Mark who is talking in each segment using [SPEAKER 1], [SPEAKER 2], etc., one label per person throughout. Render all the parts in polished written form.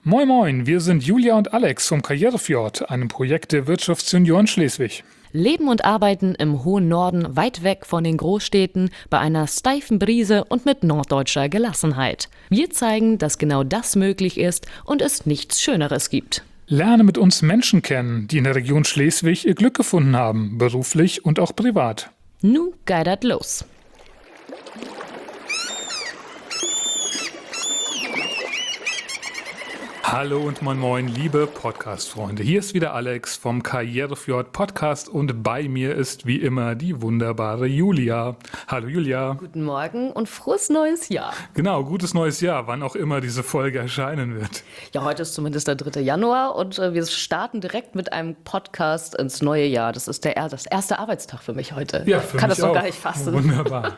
[SPEAKER 1] Moin Moin, wir sind Julia und Alex vom Karrierefjord, einem Projekt der Wirtschaftsjunioren Schleswig.
[SPEAKER 2] Leben und arbeiten im hohen Norden, weit weg von den Großstädten, bei einer steifen Brise und mit norddeutscher Gelassenheit. Wir zeigen, dass genau das möglich ist und es nichts Schöneres gibt.
[SPEAKER 1] Lerne mit uns Menschen kennen, die in der Region Schleswig ihr Glück gefunden haben, beruflich und auch privat.
[SPEAKER 2] Nu geidert los.
[SPEAKER 1] Hallo und moin moin, liebe Podcast-Freunde. Hier ist wieder Alex vom Karrierefjord Podcast und bei mir ist wie immer die wunderbare Julia. Hallo Julia.
[SPEAKER 2] Guten Morgen und frohes neues Jahr.
[SPEAKER 1] Genau, gutes neues Jahr, wann auch immer diese Folge erscheinen wird.
[SPEAKER 2] Ja, heute ist zumindest der 3. Januar und wir starten direkt mit einem Podcast ins neue Jahr. Das ist das erste Arbeitstag für mich heute.
[SPEAKER 1] Ja, für
[SPEAKER 2] Kann
[SPEAKER 1] mich
[SPEAKER 2] das noch
[SPEAKER 1] auch.
[SPEAKER 2] gar nicht fassen.
[SPEAKER 1] Wunderbar.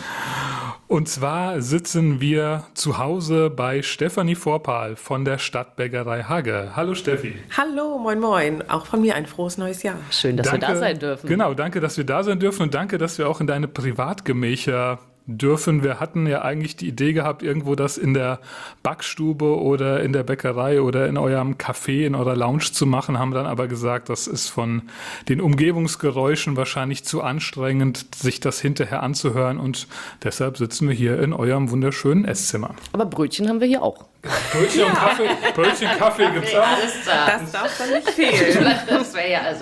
[SPEAKER 1] Und zwar sitzen wir zu Hause bei Stefanie Vorpal von der Stadtbäckerei Hagge. Hallo Steffi.
[SPEAKER 3] Hallo, moin moin. Auch von mir ein frohes neues Jahr.
[SPEAKER 2] Schön, dass wir da sein dürfen.
[SPEAKER 1] Genau, danke, dass wir da sein dürfen und danke, dass wir auch in deine Privatgemächer dürfen. Wir hatten ja eigentlich die Idee gehabt, irgendwo das in der Backstube oder in der Bäckerei oder in eurem Café, in eurer Lounge zu machen, haben dann aber gesagt, das ist von den Umgebungsgeräuschen wahrscheinlich zu anstrengend, sich das hinterher anzuhören und deshalb sitzen wir hier in eurem wunderschönen Esszimmer.
[SPEAKER 2] Aber Brötchen haben wir hier auch.
[SPEAKER 1] Brötchen und Kaffee, Kaffee gibt's auch.
[SPEAKER 3] Das darf doch nicht fehlen.
[SPEAKER 2] Das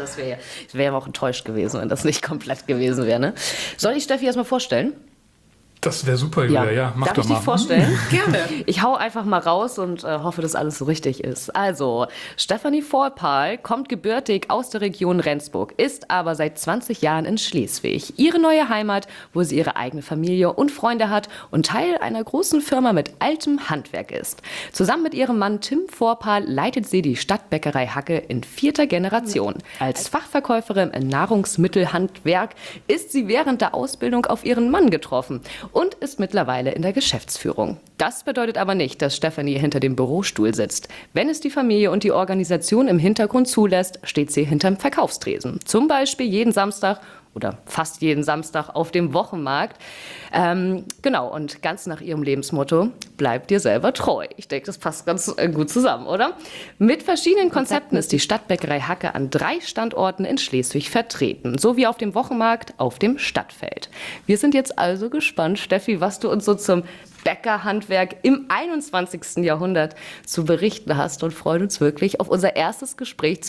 [SPEAKER 2] wäre auch enttäuscht gewesen, wenn das nicht komplett gewesen wäre. Ne? Soll ich Steffi erstmal vorstellen?
[SPEAKER 1] Das wäre super, Julia. Ja, mach
[SPEAKER 2] Darf
[SPEAKER 1] doch
[SPEAKER 2] ich
[SPEAKER 1] mal.
[SPEAKER 2] dich vorstellen?
[SPEAKER 3] Gerne.
[SPEAKER 2] Ich hau einfach mal raus und hoffe, dass alles so richtig ist. Also, Stefanie Vorpal kommt gebürtig aus der Region Rendsburg, ist aber seit 20 Jahren in Schleswig. Ihre neue Heimat, wo sie ihre eigene Familie und Freunde hat und Teil einer großen Firma mit altem Handwerk ist. Zusammen mit ihrem Mann Tim Vorpal leitet sie die Stadtbäckerei Hagge in 4. Generation. Als Fachverkäuferin im Nahrungsmittelhandwerk ist sie während der Ausbildung auf ihren Mann getroffen und ist mittlerweile in der Geschäftsführung. Das bedeutet aber nicht, dass Stefanie hinter dem Bürostuhl sitzt. Wenn es die Familie und die Organisation im Hintergrund zulässt, steht sie hinterm Verkaufstresen. Zum Beispiel jeden Samstag oder fast jeden Samstag auf dem Wochenmarkt. Genau, und ganz nach ihrem Lebensmotto, bleib dir selber treu. Ich denke, das passt ganz gut zusammen, oder? Mit verschiedenen Konzepten ist die Stadtbäckerei Hagge an 3 Standorten in Schleswig vertreten, sowie auf dem Wochenmarkt auf dem Stadtfeld. Wir sind jetzt also gespannt, Steffi, was du uns so zum Bäckerhandwerk im 21. Jahrhundert zu berichten hast und freuen uns wirklich auf unser erstes Gespräch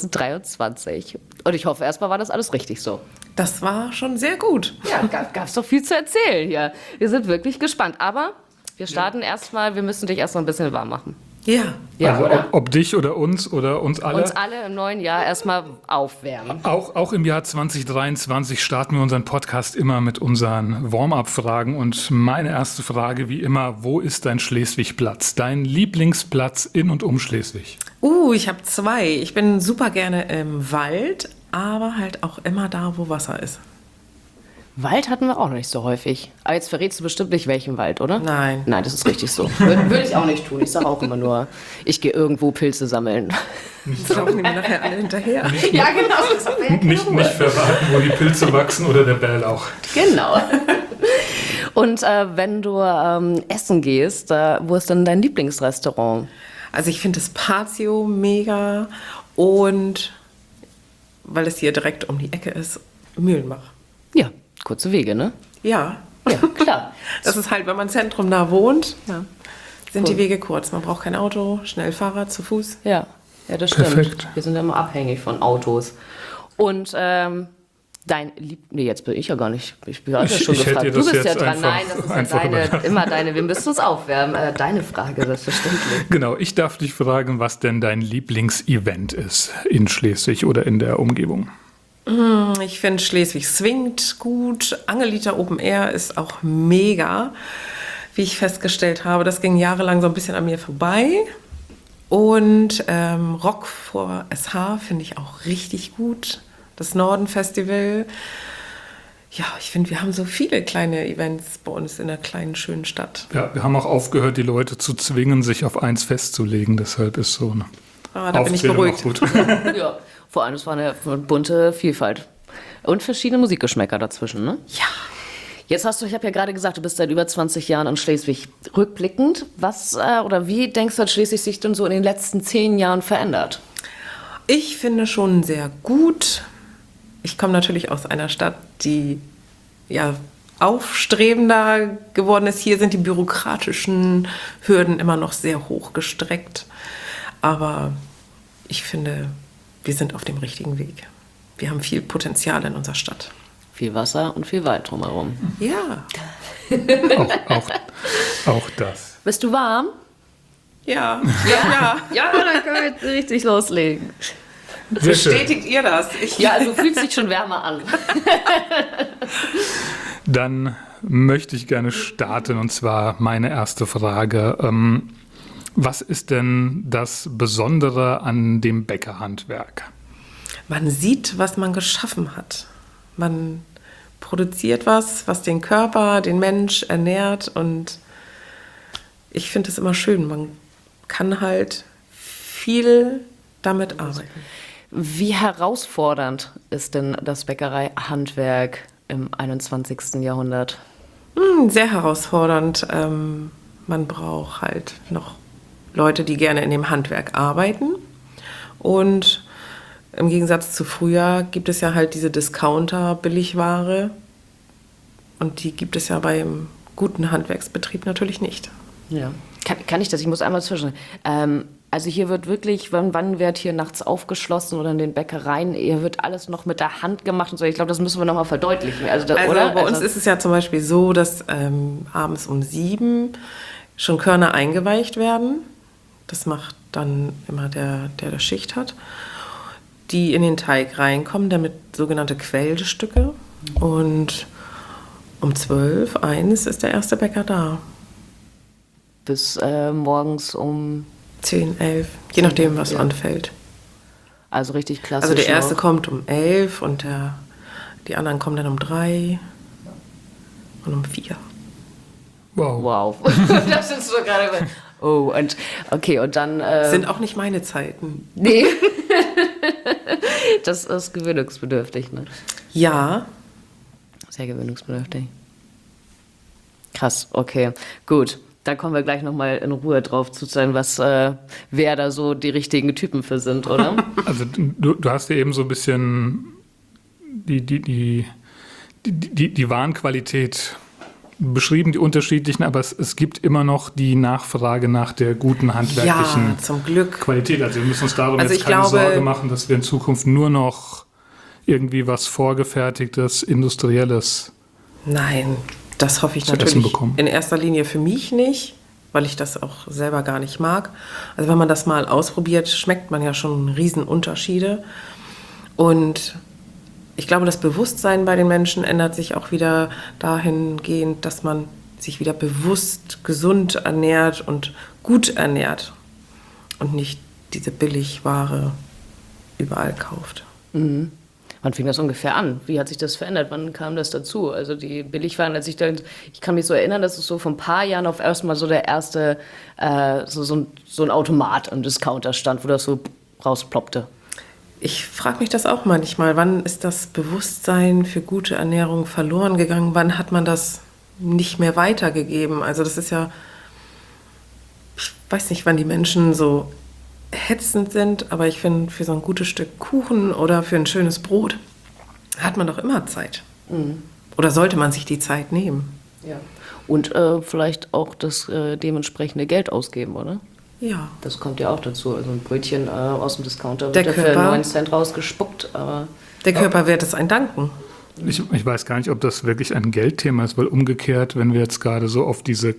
[SPEAKER 2] 2023. Und ich hoffe, erstmal war das alles richtig so.
[SPEAKER 3] Das war schon sehr gut.
[SPEAKER 2] Ja, gab's doch viel zu erzählen hier. Wir sind wirklich gespannt. Aber wir starten erstmal, wir müssen dich erst noch ein bisschen warm machen.
[SPEAKER 3] Ja.
[SPEAKER 2] Ja,
[SPEAKER 1] Also
[SPEAKER 2] oder?
[SPEAKER 1] ob dich oder uns alle.
[SPEAKER 2] Uns alle im neuen Jahr erstmal aufwärmen.
[SPEAKER 1] Auch im Jahr 2023 starten wir unseren Podcast immer mit unseren Warm-up-Fragen. Und meine erste Frage, wie immer, wo ist dein Schleswig-Platz? Dein Lieblingsplatz in und um Schleswig?
[SPEAKER 3] Ich habe 2. Ich bin super gerne im Wald, aber halt auch immer da, wo Wasser ist.
[SPEAKER 2] Wald hatten wir auch noch nicht so häufig. Aber jetzt verrätst du bestimmt nicht, welchen Wald, oder?
[SPEAKER 3] Nein.
[SPEAKER 2] Nein, das ist richtig so. Würde ich auch nicht tun. Ich sage auch immer nur, ich gehe irgendwo Pilze sammeln.
[SPEAKER 3] Das laufen mir nachher alle hinterher.
[SPEAKER 2] Ja, genau. Das ist
[SPEAKER 1] Nicht verraten, wo die Pilze wachsen oder der Bärlauch.
[SPEAKER 2] Genau. Und wenn du essen gehst, wo ist denn dein Lieblingsrestaurant?
[SPEAKER 3] Also ich finde das Patio mega und weil es hier direkt um die Ecke ist, Mühlenbach.
[SPEAKER 2] Ja, kurze Wege, ne?
[SPEAKER 3] Ja.
[SPEAKER 2] Ja, klar.
[SPEAKER 3] Das ist halt, wenn man zentrum da wohnt, sind
[SPEAKER 2] Cool.
[SPEAKER 3] die Wege kurz. Man braucht kein Auto, schnell Fahrrad, zu Fuß.
[SPEAKER 2] Ja, das stimmt.
[SPEAKER 1] Perfekt.
[SPEAKER 2] Wir sind ja immer abhängig von Autos. Und jetzt bin ich ja gar nicht. Ich bin ja schon
[SPEAKER 1] Ich hätte
[SPEAKER 2] gefragt.
[SPEAKER 1] dir
[SPEAKER 2] Du
[SPEAKER 1] das
[SPEAKER 2] bist ja
[SPEAKER 1] jetzt
[SPEAKER 2] dran. Nein, das ist ja
[SPEAKER 1] einfach überlassen.
[SPEAKER 2] immer deine. Wir müssen uns aufwärmen. Deine Frage, selbstverständlich.
[SPEAKER 1] Genau, ich darf dich fragen, was denn dein Lieblingsevent ist in Schleswig oder in der Umgebung.
[SPEAKER 3] Ich finde Schleswig swingt gut. Angelita Open Air ist auch mega, wie ich festgestellt habe. Das ging jahrelang so ein bisschen an mir vorbei. Und Rock vor SH finde ich auch richtig gut. Das Norden-Festival. Ja, ich finde, wir haben so viele kleine Events bei uns in der kleinen, schönen Stadt.
[SPEAKER 1] Ja, wir haben auch aufgehört, die Leute zu zwingen, sich auf eins festzulegen. Deshalb ist so eine
[SPEAKER 3] Da bin ich
[SPEAKER 1] Aufzählung
[SPEAKER 3] beruhigt.
[SPEAKER 1] auch gut.
[SPEAKER 2] Ja, vor allem, es war eine bunte Vielfalt. Und verschiedene Musikgeschmäcker dazwischen, ne?
[SPEAKER 3] Ja.
[SPEAKER 2] Jetzt ich habe ja gerade gesagt, du bist seit über 20 Jahren in Schleswig. Rückblickend, was oder wie denkst du, hat Schleswig sich denn so in den letzten 10 Jahren verändert?
[SPEAKER 3] Ich finde schon sehr gut. Ich komme natürlich aus einer Stadt, die ja aufstrebender geworden ist. Hier sind die bürokratischen Hürden immer noch sehr hoch gestreckt. Aber ich finde, wir sind auf dem richtigen Weg. Wir haben viel Potenzial in unserer Stadt.
[SPEAKER 2] Viel Wasser und viel Wald drumherum.
[SPEAKER 3] Ja.
[SPEAKER 1] Auch das.
[SPEAKER 2] Bist du warm?
[SPEAKER 3] Ja. Ja.
[SPEAKER 2] Ja, dann können wir jetzt richtig loslegen.
[SPEAKER 1] Sehr schön.
[SPEAKER 3] Bestätigt ihr das?
[SPEAKER 2] Ja, also fühlt sich schon wärmer an.
[SPEAKER 1] Dann möchte ich gerne starten, und zwar meine erste Frage. Was ist denn das Besondere an dem Bäckerhandwerk?
[SPEAKER 3] Man sieht, was man geschaffen hat. Man produziert was den Körper, den Mensch ernährt, und ich finde es immer schön. Man kann halt viel damit arbeiten.
[SPEAKER 2] Wie herausfordernd ist denn das Bäckereihandwerk im 21. Jahrhundert?
[SPEAKER 3] Sehr herausfordernd. Man braucht halt noch Leute, die gerne in dem Handwerk arbeiten. Und im Gegensatz zu früher gibt es ja halt diese Discounter-Billigware. Und die gibt es ja beim guten Handwerksbetrieb natürlich nicht.
[SPEAKER 2] Ja. Kann ich das? Ich muss einmal zwischen. Also hier wird wirklich, wann wird hier nachts aufgeschlossen oder in den Bäckereien? Hier wird alles noch mit der Hand gemacht und so. Ich glaube, das müssen wir nochmal verdeutlichen. Oder?
[SPEAKER 3] Bei uns ist es ja zum Beispiel so, dass abends um 7 schon Körner eingeweicht werden. Das macht dann immer der Schicht hat. Die in den Teig reinkommen, damit sogenannte Quellstücke. Und um 12, 1 ist der erste Bäcker da.
[SPEAKER 2] Bis morgens um
[SPEAKER 3] 10, 11, je nachdem, was anfällt.
[SPEAKER 2] Also richtig klassisch.
[SPEAKER 3] Also der erste kommt um 11 und die anderen kommen dann um 3 und um 4.
[SPEAKER 1] Wow.
[SPEAKER 2] Das ist so gerade. Oh, und okay, und dann.
[SPEAKER 3] Sind auch nicht meine Zeiten.
[SPEAKER 2] Nee. Das ist gewöhnungsbedürftig, ne?
[SPEAKER 3] Ja.
[SPEAKER 2] Sehr gewöhnungsbedürftig. Krass, okay, gut. Da kommen wir gleich nochmal in Ruhe drauf zu sein, wer da so die richtigen Typen für sind, oder?
[SPEAKER 1] Also du hast ja eben so ein bisschen die Warenqualität beschrieben, die unterschiedlichen, aber es gibt immer noch die Nachfrage nach der guten handwerklichen
[SPEAKER 3] zum Glück.
[SPEAKER 1] Qualität. Also wir müssen uns darum
[SPEAKER 3] Also
[SPEAKER 1] jetzt keine Sorge machen, dass wir in Zukunft nur noch irgendwie was Vorgefertigtes, Industrielles.
[SPEAKER 3] Nein, das hoffe ich
[SPEAKER 1] zu essen
[SPEAKER 3] natürlich
[SPEAKER 1] bekommen.
[SPEAKER 3] in erster Linie für mich nicht, weil ich das auch selber gar nicht mag. Also wenn man das mal ausprobiert, schmeckt man ja schon Riesenunterschiede. Und ich glaube, das Bewusstsein bei den Menschen ändert sich auch wieder dahingehend, dass man sich wieder bewusst gesund ernährt und gut ernährt und nicht diese Billigware überall kauft.
[SPEAKER 2] Mhm. Wann fing das ungefähr an? Wie hat sich das verändert? Wann kam das dazu? Also die Billigwaren, ich kann mich so erinnern, dass es so vor ein paar Jahren auf erstmal so der erste, so ein Automat im Discounter stand, wo das so rausploppte.
[SPEAKER 3] Ich frage mich das auch manchmal. Wann ist das Bewusstsein für gute Ernährung verloren gegangen? Wann hat man das nicht mehr weitergegeben? Also das ist ja, ich weiß nicht, wann die Menschen so hetzend sind, aber ich finde, für so ein gutes Stück Kuchen oder für ein schönes Brot hat man doch immer Zeit. Mhm. Oder sollte man sich die Zeit nehmen?
[SPEAKER 2] Ja. Und vielleicht auch das dementsprechende Geld ausgeben, oder?
[SPEAKER 3] Ja.
[SPEAKER 2] Das kommt ja auch dazu. Also ein Brötchen aus dem Discounter wird ja für 9 Cent rausgespuckt. Aber
[SPEAKER 3] der Körper wird es ein danken.
[SPEAKER 1] Ich weiß gar nicht, ob das wirklich ein Geldthema ist, weil umgekehrt, wenn wir jetzt gerade so auf diese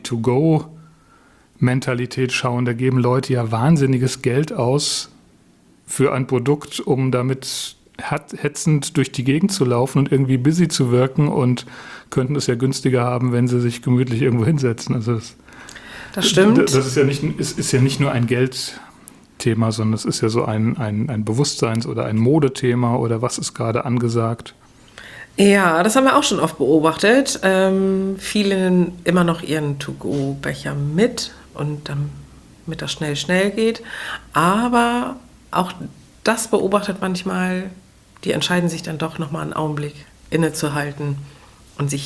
[SPEAKER 1] Coffee-to-go-Mentalität schauen, da geben Leute ja wahnsinniges Geld aus für ein Produkt, um damit hetzend durch die Gegend zu laufen und irgendwie busy zu wirken, und könnten es ja günstiger haben, wenn sie sich gemütlich irgendwo hinsetzen. Also
[SPEAKER 3] das stimmt.
[SPEAKER 1] Das ist ja nicht nur ein Geldthema, sondern es ist ja so ein Bewusstseins- oder ein Modethema, oder was ist gerade angesagt.
[SPEAKER 3] Ja, das haben wir auch schon oft beobachtet. Viele nehmen immer noch ihren To-Go-Becher mit, und damit das schnell geht. Aber auch das beobachtet manchmal, die entscheiden sich dann doch nochmal einen Augenblick innezuhalten und sich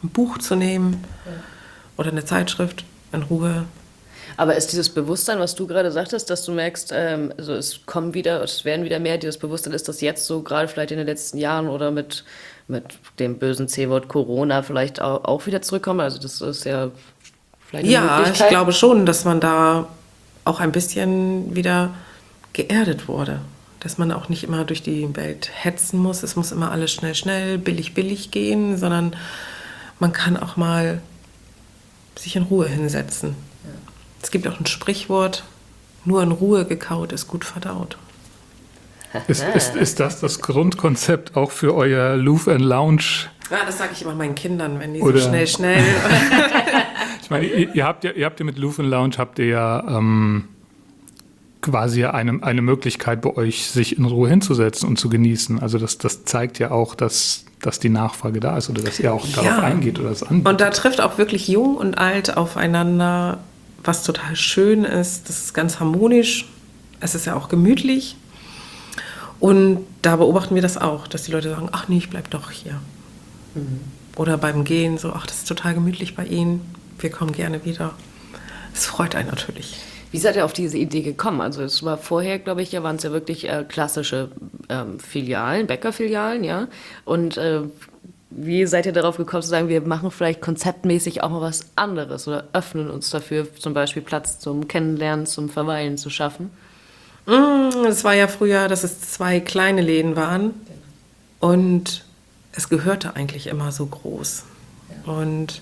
[SPEAKER 3] ein Buch zu nehmen oder eine Zeitschrift in Ruhe.
[SPEAKER 2] Aber ist dieses Bewusstsein, was du gerade sagtest, dass du merkst, also es werden wieder mehr, dieses Bewusstsein, ist das jetzt so, gerade vielleicht in den letzten Jahren oder mit dem bösen C-Wort Corona vielleicht auch wieder zurückkommen? Also das ist ja vielleicht eine Möglichkeit.
[SPEAKER 3] Ich glaube schon, dass man da auch ein bisschen wieder geerdet wurde. Dass man auch nicht immer durch die Welt hetzen muss. Es muss immer alles schnell, schnell, billig, billig gehen, sondern man kann auch mal sich in Ruhe hinsetzen. Ja. Es gibt auch ein Sprichwort, nur in Ruhe gekaut ist gut verdaut.
[SPEAKER 1] Ist das Grundkonzept auch für euer Louvre and Lounge?
[SPEAKER 3] Ja, das sage ich immer meinen Kindern, wenn die
[SPEAKER 1] Oder
[SPEAKER 3] so schnell...
[SPEAKER 1] Ich meine, ihr habt ja mit Louvre and Lounge habt ihr ja quasi eine Möglichkeit bei euch, sich in Ruhe hinzusetzen und zu genießen. Also das zeigt ja auch, dass die Nachfrage da ist oder dass ihr auch darauf eingeht oder das anbietet.
[SPEAKER 3] Und da trifft auch wirklich Jung und Alt aufeinander, was total schön ist. Das ist ganz harmonisch. Es ist ja auch gemütlich. Und da beobachten wir das auch, dass die Leute sagen, ach nee, ich bleib doch hier. Mhm. Oder beim Gehen so, ach, das ist total gemütlich bei Ihnen. Wir kommen gerne wieder. Es freut einen natürlich.
[SPEAKER 2] Wie seid ihr auf diese Idee gekommen? Also es war vorher, glaube ich, waren es ja wirklich klassische Filialen, Bäckerfilialen, ja. Und wie seid ihr darauf gekommen zu sagen, wir machen vielleicht konzeptmäßig auch mal was anderes oder öffnen uns dafür, zum Beispiel Platz zum Kennenlernen, zum Verweilen zu schaffen?
[SPEAKER 3] Es war ja früher, dass es 2 kleine Läden waren und es gehörte eigentlich immer so groß. Ja. Und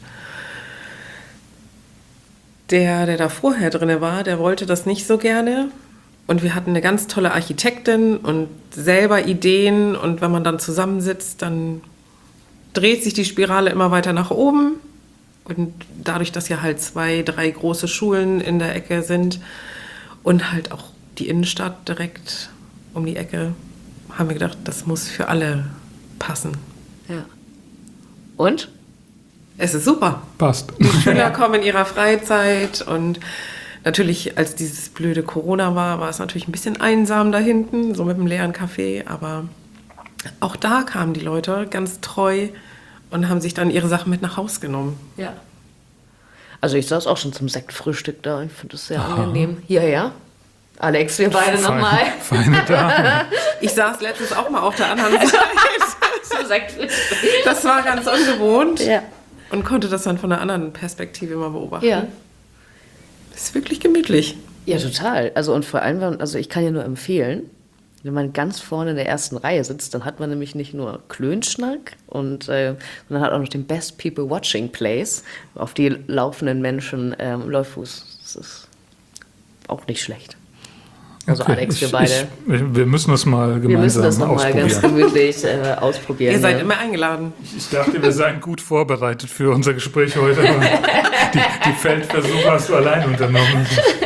[SPEAKER 3] der da vorher drin war, der wollte das nicht so gerne. Und wir hatten eine ganz tolle Architektin und selber Ideen. Und wenn man dann zusammensitzt, dann dreht sich die Spirale immer weiter nach oben. Und dadurch, dass ja halt 2, 3 große Schulen in der Ecke sind und halt auch die Innenstadt direkt um die Ecke, haben wir gedacht, das muss für alle passen.
[SPEAKER 2] Ja. Und?
[SPEAKER 3] Es ist super.
[SPEAKER 1] Passt.
[SPEAKER 3] Die Schüler kommen in ihrer Freizeit und natürlich, als dieses blöde Corona war es natürlich ein bisschen einsam da hinten, so mit dem leeren Café, aber auch da kamen die Leute ganz treu und haben sich dann ihre Sachen mit nach Haus genommen.
[SPEAKER 2] Ja. Also ich saß auch schon zum Sektfrühstück da, ich finde das sehr angenehm. Hierher. Alex, wir beide nochmal.
[SPEAKER 1] Feine Dame.
[SPEAKER 3] Ich saß letztens auch mal auf der anderen Seite.
[SPEAKER 2] Zum Sektfrühstück.
[SPEAKER 3] Das war ganz ungewohnt.
[SPEAKER 2] Ja.
[SPEAKER 3] Und konnte das dann von einer anderen Perspektive mal beobachten.
[SPEAKER 2] Ja.
[SPEAKER 3] Das ist wirklich gemütlich.
[SPEAKER 2] Ja, total. Also und vor allem, also ich kann ja nur empfehlen, wenn man ganz vorne in der ersten Reihe sitzt, dann hat man nämlich nicht nur Klönschnack, sondern hat auch noch den Best People Watching Place, auf die laufenden Menschen Läuffuß. Das ist auch nicht schlecht. Also
[SPEAKER 1] okay.
[SPEAKER 2] Alex, wir beide.
[SPEAKER 1] Wir müssen das mal gemeinsam ausprobieren.
[SPEAKER 2] Wir müssen das nochmal ganz gemütlich ausprobieren.
[SPEAKER 3] Ihr seid immer eingeladen.
[SPEAKER 1] Ich dachte, wir seien gut vorbereitet für unser Gespräch heute. Aber die Feldversuche hast du allein unternommen.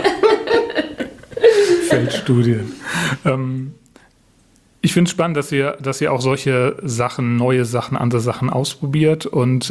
[SPEAKER 1] Feldstudien. Ich finde es spannend, dass ihr auch solche Sachen, neue Sachen, andere Sachen ausprobiert und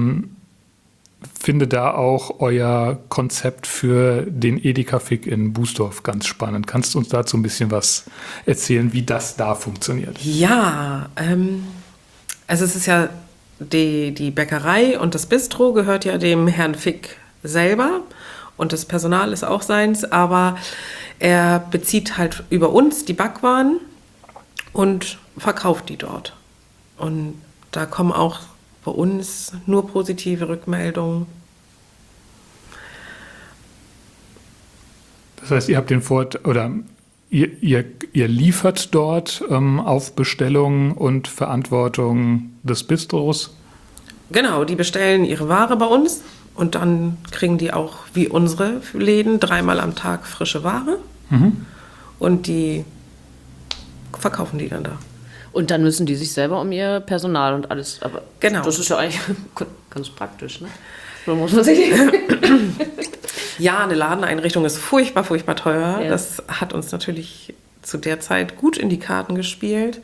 [SPEAKER 1] finde da auch euer Konzept für den Edeka-Fick in Bußdorf ganz spannend. Kannst du uns dazu ein bisschen was erzählen, wie das da funktioniert?
[SPEAKER 3] Ja, also es ist ja die Bäckerei und das Bistro gehört ja dem Herrn Fick selber und das Personal ist auch seins, aber er bezieht halt über uns die Backwaren und verkauft die dort. Und da kommen auch bei uns nur positive Rückmeldungen.
[SPEAKER 1] Das heißt, ihr habt den Vorteil, oder ihr liefert dort auf Bestellung und Verantwortung des Bistros?
[SPEAKER 3] Genau, die bestellen ihre Ware bei uns und dann kriegen die auch, wie unsere Läden, 3-mal am Tag frische Ware. Mhm. Und die verkaufen die dann da.
[SPEAKER 2] Und dann müssen die sich selber um ihr Personal und alles, aber
[SPEAKER 3] genau.
[SPEAKER 2] Das ist ja eigentlich ganz praktisch, ne? So muss man sich
[SPEAKER 3] Ja, eine Ladeneinrichtung ist furchtbar, furchtbar teuer.
[SPEAKER 2] Ja.
[SPEAKER 3] Das hat uns natürlich zu der Zeit gut in die Karten gespielt.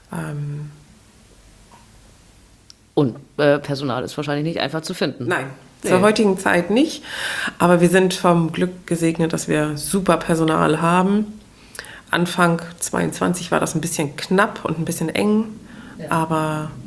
[SPEAKER 2] Und Personal ist wahrscheinlich nicht einfach zu finden.
[SPEAKER 3] Nein, zur heutigen Zeit nicht. Aber wir sind vom Glück gesegnet, dass wir super Personal haben. Anfang 22 war das ein bisschen knapp und ein bisschen eng. Ja. Aber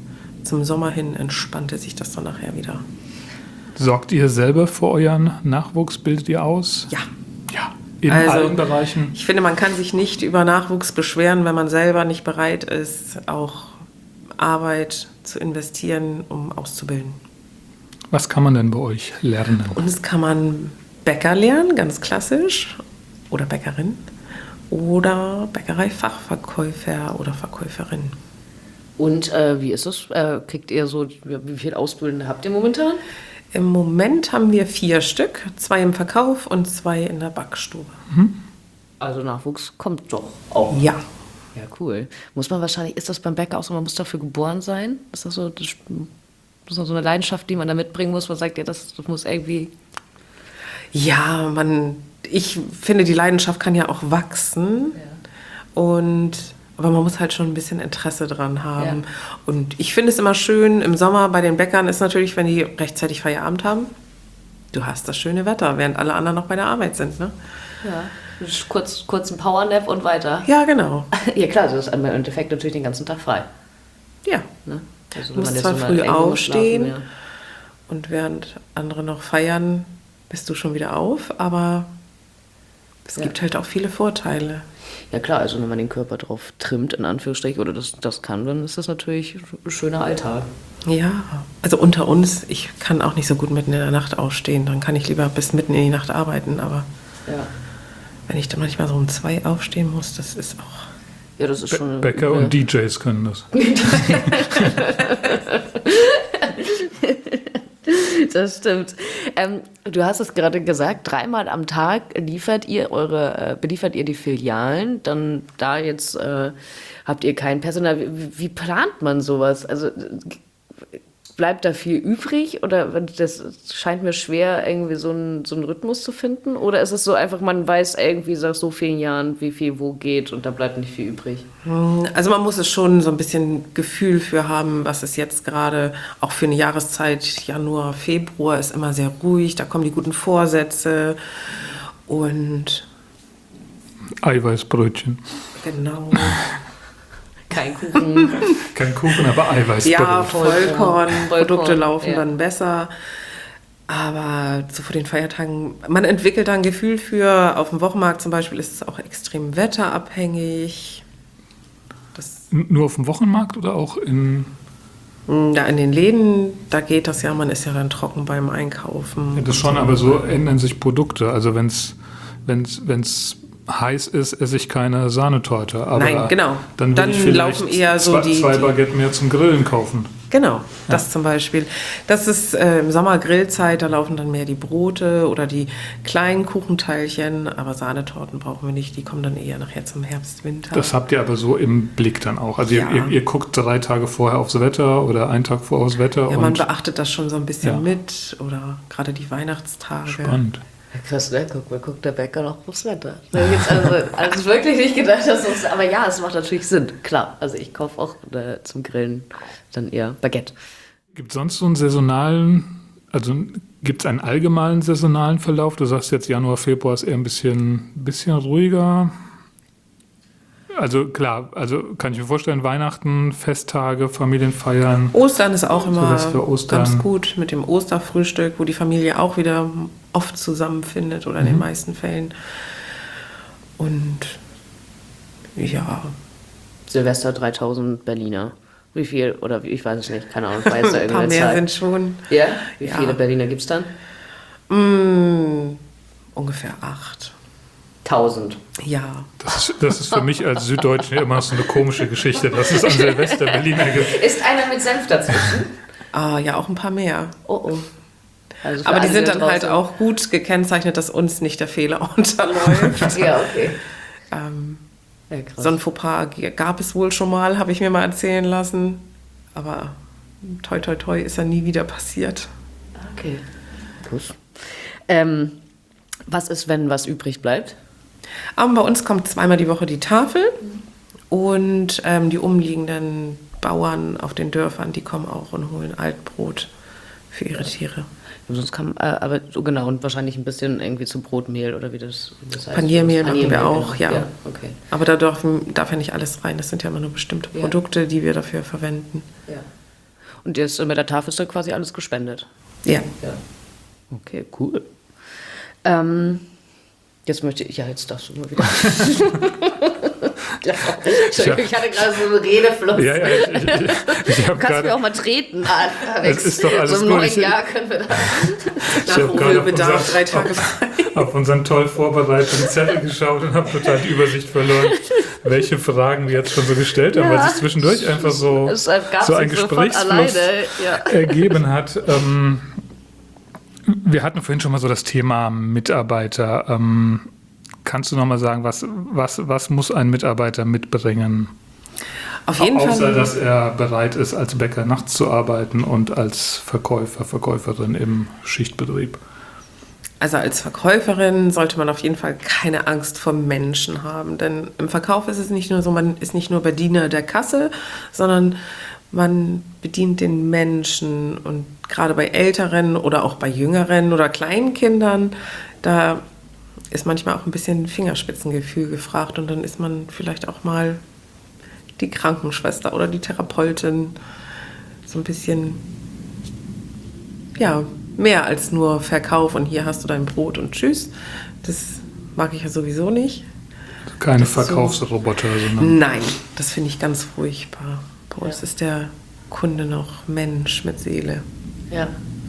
[SPEAKER 3] zum Sommer hin entspannte sich das dann nachher wieder.
[SPEAKER 1] Sorgt ihr selber für euren Nachwuchs? Bildet ihr aus?
[SPEAKER 3] Ja.
[SPEAKER 1] Ja, in allen Bereichen.
[SPEAKER 3] Ich finde, man kann sich nicht über Nachwuchs beschweren, wenn man selber nicht bereit ist, auch Arbeit zu investieren, um auszubilden.
[SPEAKER 1] Was kann man denn bei euch lernen?
[SPEAKER 3] Bei uns kann man Bäcker lernen, ganz klassisch, oder Bäckerin, oder Bäckereifachverkäufer oder Verkäuferin.
[SPEAKER 2] Und wie ist es? Kriegt ihr so, wie viele Ausbildende habt ihr momentan?
[SPEAKER 3] Im Moment haben wir 4 Stück, 2 im Verkauf und 2 in der Backstube.
[SPEAKER 2] Also Nachwuchs kommt doch auch.
[SPEAKER 3] Ja.
[SPEAKER 2] Ja, cool. Muss man wahrscheinlich, ist das beim Bäcker auch so, man muss dafür geboren sein? Ist das so, das ist so eine Leidenschaft, die man da mitbringen muss? Man sagt ja, das muss irgendwie...
[SPEAKER 3] Ja, ich finde, die Leidenschaft kann ja auch wachsen. Ja. Aber man muss halt schon ein bisschen Interesse dran haben. Ja. Und ich finde es immer schön, im Sommer bei den Bäckern ist natürlich, wenn die rechtzeitig Feierabend haben, du hast das schöne Wetter, während alle anderen noch bei der Arbeit sind, ne?
[SPEAKER 2] Ja, kurz ein Powernap und weiter.
[SPEAKER 3] Ja, genau.
[SPEAKER 2] Ja klar, das ist im Endeffekt natürlich den ganzen Tag frei.
[SPEAKER 3] Ja.
[SPEAKER 2] Ne? Also,
[SPEAKER 3] du musst zwar früh aufstehen und während andere noch feiern, bist du schon wieder auf, aber es gibt halt auch viele Vorteile.
[SPEAKER 2] Ja klar, also wenn man den Körper drauf trimmt, in Anführungsstrichen, oder das kann, dann ist das natürlich ein schöner Alltag.
[SPEAKER 3] Ja, also unter uns, ich kann auch nicht so gut mitten in der Nacht aufstehen, dann kann ich lieber bis mitten in die Nacht arbeiten, aber wenn ich dann manchmal so um 2 aufstehen muss, das ist auch...
[SPEAKER 2] Ja, das ist schon...
[SPEAKER 1] Bäcker und DJs können das.
[SPEAKER 2] Das stimmt. Du hast es gerade gesagt, 3-mal am Tag beliefert ihr die Filialen. Dann da jetzt habt ihr kein Personal. Wie plant man sowas? Also bleibt da viel übrig? Oder das scheint mir schwer, irgendwie so einen Rhythmus zu finden? Oder ist es so einfach, man weiß irgendwie seit so vielen Jahren, wie viel wo geht und da bleibt nicht viel übrig?
[SPEAKER 3] Also man muss es schon so ein bisschen Gefühl für haben, was ist jetzt gerade, auch für eine Jahreszeit, Januar, Februar ist immer sehr ruhig, da kommen die guten Vorsätze und...
[SPEAKER 1] Eiweißbrötchen.
[SPEAKER 3] Genau.
[SPEAKER 2] Kein Kuchen.
[SPEAKER 1] Kein Kuchen, aber Eiweißbrot.
[SPEAKER 3] Ja, Vollkornprodukte laufen dann besser. Aber so vor den Feiertagen, man entwickelt da ein Gefühl für, auf dem Wochenmarkt zum Beispiel ist es auch extrem wetterabhängig.
[SPEAKER 1] Nur auf dem Wochenmarkt oder auch in...
[SPEAKER 3] Ja, in den Läden, da geht das ja, man ist ja dann trocken beim Einkaufen.
[SPEAKER 1] Ja, das schon, aber so ändern sich Produkte. Also wenn's heiß ist, esse ich keine Sahnetorte. Aber
[SPEAKER 3] nein, genau.
[SPEAKER 1] Dann will ich vielleicht
[SPEAKER 3] laufen eher so
[SPEAKER 1] zwei Baguette mehr zum Grillen kaufen.
[SPEAKER 3] Genau, das zum Beispiel. Das ist im Sommer Grillzeit, da laufen dann mehr die Brote oder die kleinen Kuchenteilchen, aber Sahnetorten brauchen wir nicht, die kommen dann eher nachher zum Herbst, Winter.
[SPEAKER 1] Das habt ihr aber so im Blick dann auch. Also ihr guckt 3 Tage vorher aufs Wetter oder einen Tag vorher aufs Wetter.
[SPEAKER 3] Ja, man beachtet das schon so ein bisschen mit oder gerade die Weihnachtstage.
[SPEAKER 1] Spannend.
[SPEAKER 2] Krass, ne? Guckt der Bäcker noch aufs Wetter. Da habe ich jetzt also wirklich nicht gedacht, dass das... Aber ja, es macht natürlich Sinn, klar. Also ich kaufe auch zum Grillen dann eher Baguette.
[SPEAKER 1] Gibt es sonst so einen saisonalen, also gibt es einen allgemeinen saisonalen Verlauf? Du sagst jetzt Januar, Februar ist eher ein bisschen ruhiger. Also klar, also kann ich mir vorstellen, Weihnachten, Festtage, Familienfeiern.
[SPEAKER 3] Ostern ist auch immer
[SPEAKER 1] Ostern.
[SPEAKER 3] Ganz gut mit dem Osterfrühstück, wo die Familie auch wieder oft zusammenfindet oder in den meisten Fällen. Und ja.
[SPEAKER 2] Silvester 3000 Berliner. Wie viel? Oder ich weiß es nicht, keine Ahnung. Weiß da
[SPEAKER 3] ein paar mehr
[SPEAKER 2] Zahl.
[SPEAKER 3] sind schon.
[SPEAKER 2] Ja? Wie viele Berliner gibt es dann?
[SPEAKER 3] Ungefähr 8.
[SPEAKER 2] 1000.
[SPEAKER 3] Ja.
[SPEAKER 1] Das ist für mich als Süddeutschen immer so eine komische Geschichte, dass es an Silvester Berliner gibt.
[SPEAKER 2] Ist einer mit Senf dazwischen?
[SPEAKER 3] Ja, auch ein paar mehr.
[SPEAKER 2] Oh. Also
[SPEAKER 3] aber die sind dann halt auch gut gekennzeichnet, dass uns nicht der Fehler unterläuft.
[SPEAKER 2] Ja, okay.
[SPEAKER 3] So ein Fauxpas gab es wohl schon mal, habe ich mir mal erzählen lassen. Aber toi toi toi ist ja nie wieder passiert.
[SPEAKER 2] Okay. Gut. Was ist, wenn was übrig bleibt?
[SPEAKER 3] Aber bei uns kommt 2-mal die Woche die Tafel und die umliegenden Bauern auf den Dörfern, die kommen auch und holen Altbrot für ihre Tiere.
[SPEAKER 2] Sonst kann, aber so genau, und wahrscheinlich ein bisschen irgendwie zu Brotmehl oder wie das heißt.
[SPEAKER 3] Paniermehl machen wir auch,
[SPEAKER 2] genau.
[SPEAKER 3] ja.
[SPEAKER 2] Okay.
[SPEAKER 3] Aber da darf ja nicht alles rein, das sind ja immer nur bestimmte Produkte, die wir dafür verwenden.
[SPEAKER 2] Ja. Und jetzt mit der Tafel ist dann quasi alles gespendet.
[SPEAKER 3] Ja.
[SPEAKER 2] Okay, cool. Jetzt möchte ich, jetzt darfst du mal wieder. Ich hatte gerade so einen Redefluss.
[SPEAKER 1] Ja, ich
[SPEAKER 2] Du kannst mir auch mal treten, Alex.
[SPEAKER 1] Es ist doch alles
[SPEAKER 2] so im
[SPEAKER 1] gut.
[SPEAKER 2] neuen Jahr können wir da.
[SPEAKER 1] Ich habe gerade
[SPEAKER 3] Bedarf 3 Tage frei.
[SPEAKER 1] auf unseren toll vorbereiteten Zettel geschaut und habe total die Übersicht verloren, welche Fragen wir jetzt schon so gestellt haben, weil sich zwischendurch einfach so ein Gesprächsfluss ergeben hat. Wir hatten vorhin schon mal so das Thema Mitarbeiter. Kannst du noch mal sagen, was muss ein Mitarbeiter mitbringen?
[SPEAKER 3] Auf jeden Fall.
[SPEAKER 1] Außer, dass er bereit ist, als Bäcker nachts zu arbeiten und als Verkäuferin im Schichtbetrieb.
[SPEAKER 3] Also als Verkäuferin sollte man auf jeden Fall keine Angst vor Menschen haben. Denn im Verkauf ist es nicht nur so, man ist nicht nur Bediener der Kasse, sondern man bedient den Menschen. Und gerade bei Älteren oder auch bei Jüngeren oder kleinen Kindern, da ist manchmal auch ein bisschen Fingerspitzengefühl gefragt. Und dann ist man vielleicht auch mal die Krankenschwester oder die Therapeutin. So ein bisschen, ja, mehr als nur Verkauf und hier hast du dein Brot und tschüss. Das mag ich ja sowieso nicht.
[SPEAKER 1] Keine Verkaufsroboter, sondern...
[SPEAKER 3] Nein, das finde ich ganz furchtbar. Bei uns ist der Kunde noch Mensch mit Seele.
[SPEAKER 2] Ja.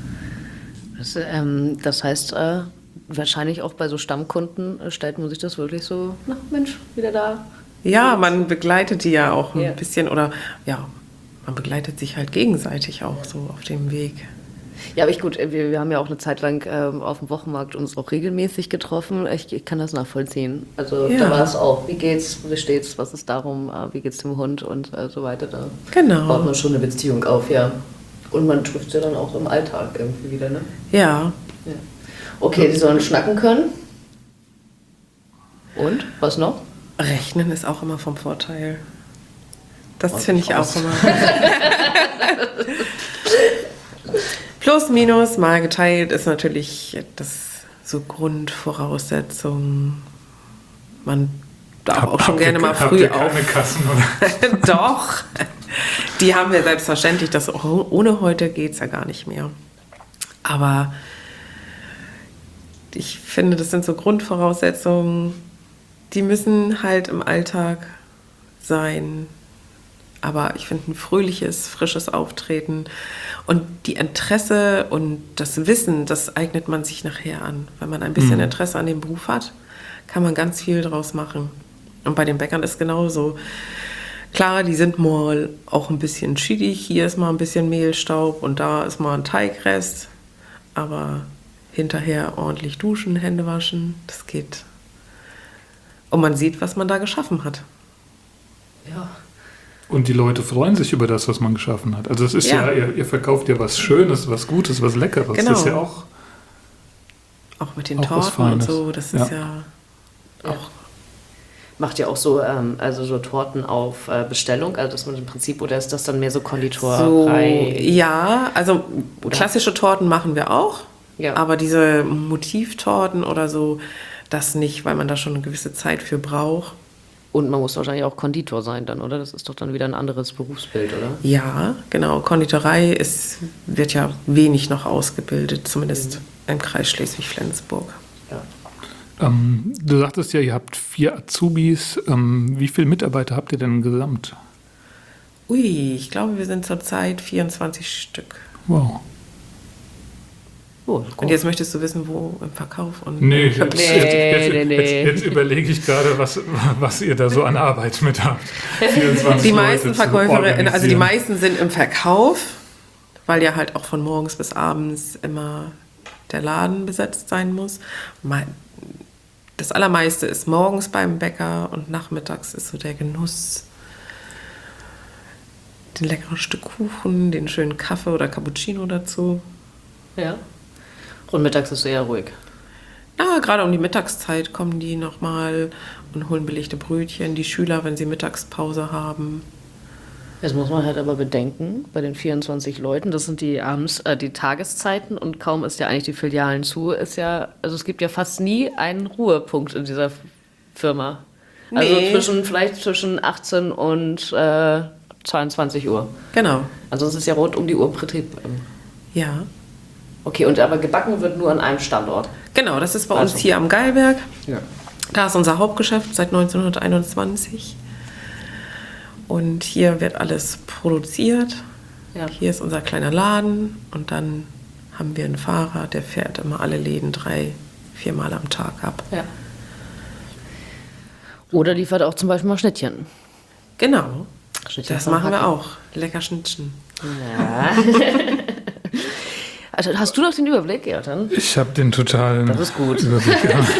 [SPEAKER 2] Das heißt, wahrscheinlich auch bei so Stammkunden stellt man sich das wirklich so, na Mensch, wieder da.
[SPEAKER 3] Ja, man begleitet die ja auch ein
[SPEAKER 2] Ja.
[SPEAKER 3] bisschen oder ja, man begleitet sich halt gegenseitig auch so auf dem Weg.
[SPEAKER 2] Ja, aber gut, wir haben ja auch eine Zeit lang auf dem Wochenmarkt uns auch regelmäßig getroffen. Ich kann das nachvollziehen. Also
[SPEAKER 3] Ja.
[SPEAKER 2] da war es auch, wie geht's, wie steht's, was ist darum, wie geht's dem Hund und so weiter. Da
[SPEAKER 3] Genau.
[SPEAKER 2] baut man schon eine Beziehung auf, ja. Und man trifft sie dann auch im Alltag irgendwie wieder, ne?
[SPEAKER 3] Ja,
[SPEAKER 2] Ja. Okay, die sollen schnacken können. Und, was noch?
[SPEAKER 3] Rechnen ist auch immer vom Vorteil. Das
[SPEAKER 2] Und
[SPEAKER 3] finde ich auch
[SPEAKER 2] raus.
[SPEAKER 3] immer. Plus, minus, mal geteilt ist natürlich das so Grundvoraussetzung. Man darf auch schon gerne mal früh auf.
[SPEAKER 1] Keine Kassen, oder?
[SPEAKER 3] Doch, die haben wir selbstverständlich. Das ohne heute geht es ja gar nicht mehr. Aber ich finde, das sind so Grundvoraussetzungen, die müssen halt im Alltag sein. Aber ich finde ein fröhliches, frisches Auftreten und die Interesse und das Wissen, das eignet man sich nachher an. Wenn man ein bisschen Interesse an dem Beruf hat, kann man ganz viel draus machen. Und bei den Bäckern ist genauso. Klar, die sind mal auch ein bisschen schiedig. Hier ist mal ein bisschen Mehlstaub und da ist mal ein Teigrest. Aber hinterher ordentlich duschen, Hände waschen, das geht. Und man sieht, was man da geschaffen hat.
[SPEAKER 2] Ja.
[SPEAKER 1] Und die Leute freuen sich über das, was man geschaffen hat. Also es ist ja, ihr verkauft ja was Schönes, was Gutes, was Leckeres.
[SPEAKER 3] Genau.
[SPEAKER 1] Das ist ja auch
[SPEAKER 3] Auch mit den
[SPEAKER 1] Auch was
[SPEAKER 3] Torten und
[SPEAKER 1] Feines.
[SPEAKER 3] so, das
[SPEAKER 1] Ja.
[SPEAKER 3] ist ja auch.
[SPEAKER 2] Macht ihr auch so, also so Torten auf Bestellung, also dass man im Prinzip, oder ist das dann mehr so
[SPEAKER 3] So,
[SPEAKER 2] Konditorei?
[SPEAKER 3] ja, also
[SPEAKER 2] Oder?
[SPEAKER 3] klassische Torten machen wir auch,
[SPEAKER 2] Ja.
[SPEAKER 3] aber diese Motivtorten oder so, das nicht, weil man da schon eine gewisse Zeit für braucht.
[SPEAKER 2] Und man muss wahrscheinlich auch Konditor sein dann, oder? Das ist doch dann wieder ein anderes Berufsbild, oder?
[SPEAKER 3] Ja, genau. Konditorei wird ja wenig noch ausgebildet, zumindest im Kreis Schleswig-Flensburg.
[SPEAKER 2] Ja.
[SPEAKER 1] Du sagtest ja, ihr habt 4 Azubis. Wie viele Mitarbeiter habt ihr denn gesamt?
[SPEAKER 3] Ui, ich glaube, wir sind zurzeit 24 Stück.
[SPEAKER 1] Wow.
[SPEAKER 2] Oh,
[SPEAKER 3] Und jetzt möchtest du wissen, wo im Verkauf und
[SPEAKER 1] Nee,
[SPEAKER 3] im Vertrieb.
[SPEAKER 1] jetzt überlege ich gerade, was ihr da so an Arbeit mit habt. 24
[SPEAKER 3] Die
[SPEAKER 1] Leute
[SPEAKER 3] meisten
[SPEAKER 1] zu
[SPEAKER 3] Verkäuferinnen, also die
[SPEAKER 1] organisieren.
[SPEAKER 3] meisten sind im Verkauf, weil ja halt auch von morgens bis abends immer der Laden besetzt sein muss. Das Allermeiste ist morgens beim Bäcker und nachmittags ist so der Genuss. Den leckeren Stück Kuchen, den schönen Kaffee oder Cappuccino dazu.
[SPEAKER 2] Ja. Und mittags ist eher ruhig.
[SPEAKER 3] Ja, gerade um die Mittagszeit kommen die nochmal und holen belegte Brötchen. Die Schüler, wenn sie Mittagspause haben.
[SPEAKER 2] Jetzt muss man halt aber bedenken, bei den 24 Leuten, das sind die die Tageszeiten und kaum ist ja eigentlich die Filialen zu, ist ja, also es gibt ja fast nie einen Ruhepunkt in dieser Firma. Also
[SPEAKER 3] Nee.
[SPEAKER 2] vielleicht zwischen 18 und 22 Uhr.
[SPEAKER 3] Genau.
[SPEAKER 2] Ansonsten ist ja rund um die Uhr Betrieb.
[SPEAKER 3] Ja.
[SPEAKER 2] Okay, und aber gebacken wird nur an einem Standort.
[SPEAKER 3] Genau, das ist bei uns hier am Geilberg.
[SPEAKER 2] Ja.
[SPEAKER 3] Da ist unser Hauptgeschäft seit 1921. Und hier wird alles produziert.
[SPEAKER 2] Ja.
[SPEAKER 3] Hier ist unser kleiner Laden. Und dann haben wir einen Fahrer, der fährt immer alle Läden 3-4 Mal am Tag ab.
[SPEAKER 2] Ja. Oder liefert auch zum Beispiel mal Schnittchen.
[SPEAKER 3] Genau.
[SPEAKER 2] Schnittchen
[SPEAKER 3] Das
[SPEAKER 2] vom
[SPEAKER 3] machen wir
[SPEAKER 2] Hacken.
[SPEAKER 3] auch. Lecker Schnittchen.
[SPEAKER 2] Ja. Also, hast du noch den Überblick, Jonathan?
[SPEAKER 1] Ich habe den totalen
[SPEAKER 2] Das ist gut.
[SPEAKER 1] Überblick.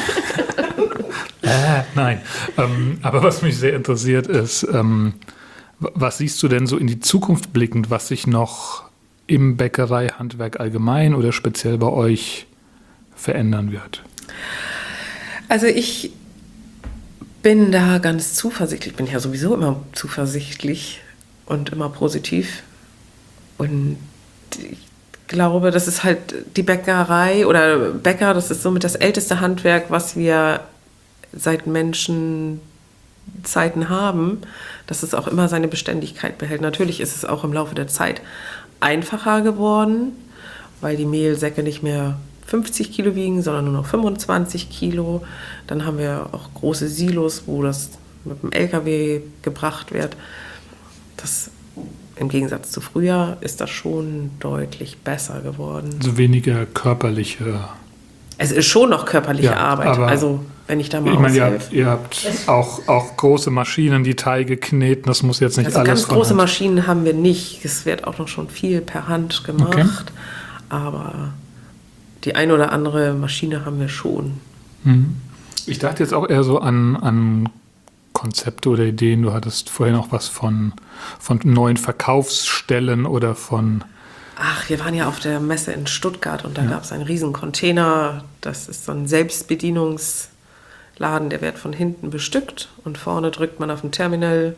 [SPEAKER 1] Nein. Aber was mich sehr interessiert ist, was siehst du denn so in die Zukunft blickend, was sich noch im Bäckereihandwerk allgemein oder speziell bei euch verändern wird?
[SPEAKER 3] Also ich bin da ganz zuversichtlich. Ich bin ja sowieso immer zuversichtlich und immer positiv. Und ich glaube, das ist halt die Bäckerei oder Bäcker, das ist somit das älteste Handwerk, was wir seit Menschenzeiten haben, dass es auch immer seine Beständigkeit behält. Natürlich ist es auch im Laufe der Zeit einfacher geworden, weil die Mehlsäcke nicht mehr 50 Kilo wiegen, sondern nur noch 25 Kilo. Dann haben wir auch große Silos, wo das mit dem LKW gebracht wird. Das im Gegensatz zu früher ist das schon deutlich besser geworden.
[SPEAKER 1] So weniger körperliche.
[SPEAKER 3] Es ist schon noch körperliche
[SPEAKER 1] Ja,
[SPEAKER 3] Arbeit.
[SPEAKER 1] aber
[SPEAKER 3] Also wenn ich da mal
[SPEAKER 1] Ich meine,
[SPEAKER 3] aushelfe.
[SPEAKER 1] ihr habt auch große Maschinen, die Teige kneten. Das muss jetzt nicht
[SPEAKER 3] Also
[SPEAKER 1] alles
[SPEAKER 3] ganz
[SPEAKER 1] von
[SPEAKER 3] große
[SPEAKER 1] Hand.
[SPEAKER 3] Maschinen haben wir nicht. Es wird auch noch schon viel per Hand gemacht.
[SPEAKER 1] Okay.
[SPEAKER 3] Aber die eine oder andere Maschine haben wir schon.
[SPEAKER 1] Ich dachte jetzt auch eher so an Konzepte oder Ideen. Du hattest vorhin auch was von neuen Verkaufsstellen oder von...
[SPEAKER 3] Ach, wir waren ja auf der Messe in Stuttgart und da gab es einen riesen Container. Das ist so ein Selbstbedienungsladen, der wird von hinten bestückt und vorne drückt man auf dem Terminal,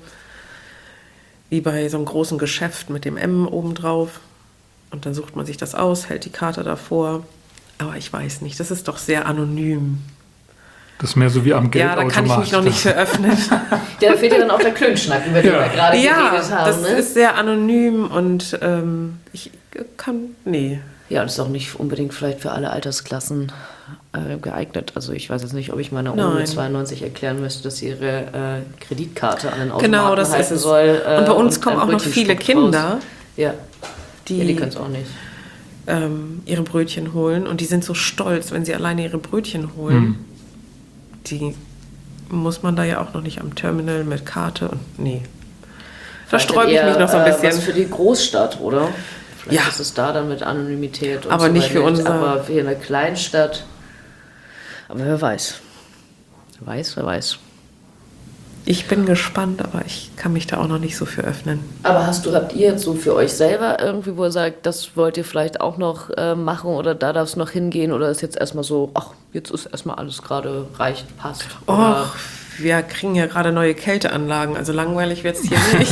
[SPEAKER 3] wie bei so einem großen Geschäft mit dem M obendrauf. Und dann sucht man sich das aus, hält die Karte davor. Aber ich weiß nicht, das ist doch sehr anonym.
[SPEAKER 1] Das ist mehr so wie am
[SPEAKER 3] Ja, da
[SPEAKER 1] Geldautomat.
[SPEAKER 3] kann ich mich noch nicht für öffnen.
[SPEAKER 2] Ja, da fehlt ja dann auch der Klönschnack, über den wir gerade
[SPEAKER 3] Ja,
[SPEAKER 2] geredet haben.
[SPEAKER 3] das
[SPEAKER 2] Ne?
[SPEAKER 3] ist sehr anonym und ich kann, nee.
[SPEAKER 2] Ja, und ist auch nicht unbedingt vielleicht für alle Altersklassen geeignet. Also ich weiß jetzt nicht, ob ich meiner Oma mit 92 erklären müsste, dass sie ihre Kreditkarte an den Automaten
[SPEAKER 3] Genau, das
[SPEAKER 2] halten
[SPEAKER 3] ist es.
[SPEAKER 2] soll.
[SPEAKER 3] Und bei uns kommen
[SPEAKER 2] ein
[SPEAKER 3] auch noch
[SPEAKER 2] Brötchen
[SPEAKER 3] viele
[SPEAKER 2] spuckt raus.
[SPEAKER 3] Kinder,
[SPEAKER 2] Ja,
[SPEAKER 3] die,
[SPEAKER 2] die können es auch nicht.
[SPEAKER 3] ihre Brötchen holen und die sind so stolz, wenn sie alleine ihre Brötchen holen. Die muss man da ja auch noch nicht am Terminal mit Karte und nee. Da sträube ich mich noch so ein
[SPEAKER 2] Was
[SPEAKER 3] bisschen.
[SPEAKER 2] für die Großstadt, oder? Vielleicht
[SPEAKER 3] Ja.
[SPEAKER 2] ist es da dann mit Anonymität und
[SPEAKER 3] Aber
[SPEAKER 2] so
[SPEAKER 3] nicht
[SPEAKER 2] weiter
[SPEAKER 3] für unser-
[SPEAKER 2] Aber für eine Kleinstadt. Aber wer weiß. Wer weiß.
[SPEAKER 3] Ich bin gespannt, aber ich kann mich da auch noch nicht so für öffnen.
[SPEAKER 2] Aber habt ihr jetzt so für euch selber irgendwie, wo ihr sagt, das wollt ihr vielleicht auch noch machen oder da darf es noch hingehen oder ist jetzt erstmal so, ach, jetzt ist erstmal alles gerade reicht, passt? Oder?
[SPEAKER 3] Och, wir kriegen ja gerade neue Kälteanlagen, also langweilig wird es hier nicht.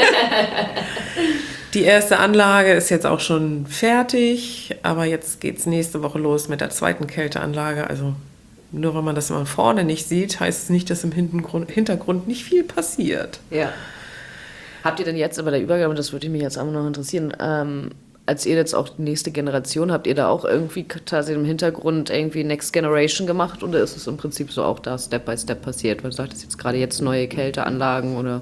[SPEAKER 3] Die erste Anlage ist jetzt auch schon fertig, aber jetzt geht es nächste Woche los mit der zweiten Kälteanlage. Also nur wenn man das mal vorne nicht sieht, heißt es nicht, dass im Hintergrund nicht viel passiert.
[SPEAKER 2] Ja. Habt ihr denn jetzt bei der Übergabe, das würde mich jetzt auch noch interessieren, als ihr jetzt auch die nächste Generation, habt ihr da auch irgendwie tatsächlich im Hintergrund irgendwie Next Generation gemacht oder ist es im Prinzip so auch da Step by Step passiert? Weil du sagtest jetzt gerade jetzt neue Kälteanlagen oder...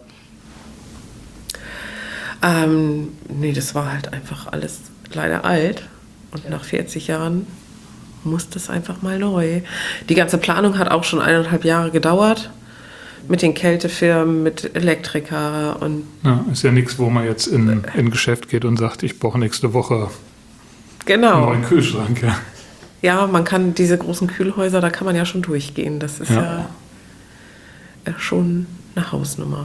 [SPEAKER 3] Nee, das war halt einfach alles leider alt und nach 40 Jahren muss das einfach mal neu. Die ganze Planung hat auch schon 1,5 Jahre gedauert. Mit den Kältefirmen, mit Elektriker und...
[SPEAKER 1] Ja, ist ja nichts, wo man jetzt in Geschäft geht und sagt, ich brauche nächste Woche einen
[SPEAKER 3] Genau.
[SPEAKER 1] neuen Kühlschrank. Ja.
[SPEAKER 3] Ja, man kann diese großen Kühlhäuser, da kann man ja schon durchgehen. Das ist ja schon eine Hausnummer.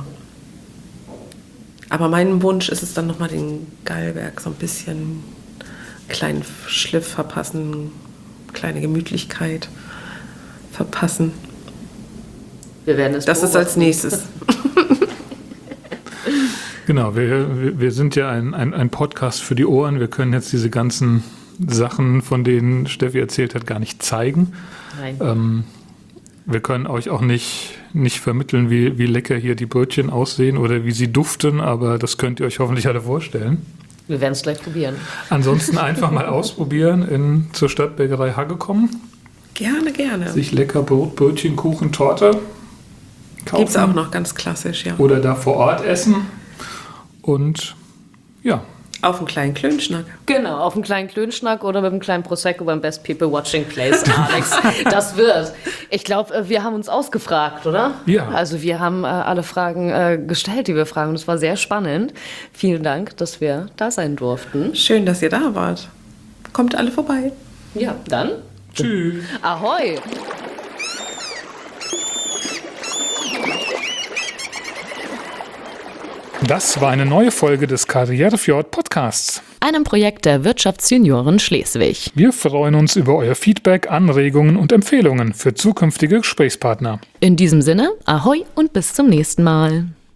[SPEAKER 3] Aber mein Wunsch ist es dann nochmal den Geilberg so ein bisschen kleinen Schliff verpassen, kleine Gemütlichkeit verpassen.
[SPEAKER 2] Wir werden es
[SPEAKER 3] Das ist als nächstes.
[SPEAKER 1] Genau, wir sind ja ein Podcast für die Ohren. Wir können jetzt diese ganzen Sachen, von denen Steffi erzählt hat, gar nicht zeigen.
[SPEAKER 2] Nein.
[SPEAKER 1] Wir können euch auch nicht nicht vermitteln, wie lecker hier die Brötchen aussehen oder wie sie duften, aber das könnt ihr euch hoffentlich alle vorstellen.
[SPEAKER 2] Wir werden es gleich probieren.
[SPEAKER 1] Ansonsten einfach mal ausprobieren, zur Stadtbäckerei Hagge kommen.
[SPEAKER 3] Gerne, gerne.
[SPEAKER 1] Sich lecker Brot, Brötchen, Kuchen, Torte kaufen.
[SPEAKER 3] Gibt es auch noch ganz klassisch, ja.
[SPEAKER 1] Oder da vor Ort essen. Und ja.
[SPEAKER 3] Auf einen kleinen Klönschnack.
[SPEAKER 2] Genau, auf einen kleinen Klönschnack oder mit einem kleinen Prosecco beim Best People Watching Place, Alex. Das wird. Ich glaube, wir haben uns ausgefragt, oder?
[SPEAKER 1] Ja.
[SPEAKER 2] Also wir haben alle Fragen gestellt, die wir fragen. Das war sehr spannend. Vielen Dank, dass wir da sein durften.
[SPEAKER 3] Schön, dass ihr da wart. Kommt alle vorbei.
[SPEAKER 2] Ja, dann.
[SPEAKER 1] Tschüss.
[SPEAKER 2] Ahoi!
[SPEAKER 1] Das war eine neue Folge des Karrierefjord Podcasts.
[SPEAKER 2] Einem Projekt der Wirtschaftsjunioren Schleswig.
[SPEAKER 1] Wir freuen uns über euer Feedback, Anregungen und Empfehlungen für zukünftige Gesprächspartner.
[SPEAKER 2] In diesem Sinne, Ahoi und bis zum nächsten Mal.